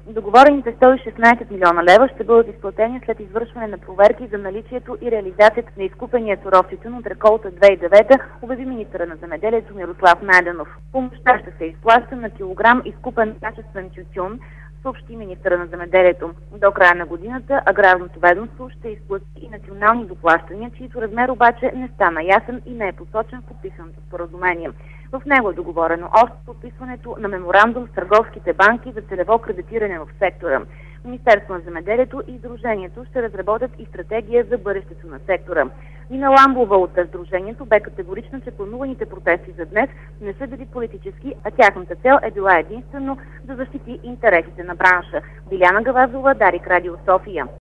Договорените 116 милиона лева ще бъдат изплатени след извършване на проверки за наличието и реализацията на изкупения суров тютюн от реколта 2009, обяви министъра на земеделието Мирослав Найденов. Помощта ще се изплаща на килограм изкупен качествен тютюн, съобщи министъра на земеделието. До края на годината Аграрното ведомство ще изплати и национални доплащания, чието размер обаче не стана ясен и не е посочен в подписаното споразумение. В него е договорено още подписването на меморандум с търговските банки за целево кредитиране в сектора. Министерството на земеделието и Сдружението ще разработят и стратегия за бъдещето на сектора. Нина Ламбова от Сдружението бе категорична, че плануваните протести за днес не са били политически, а тяхната цел е била единствено да защити интересите на бранша. Биляна Гавазова, Дарик Радио, София.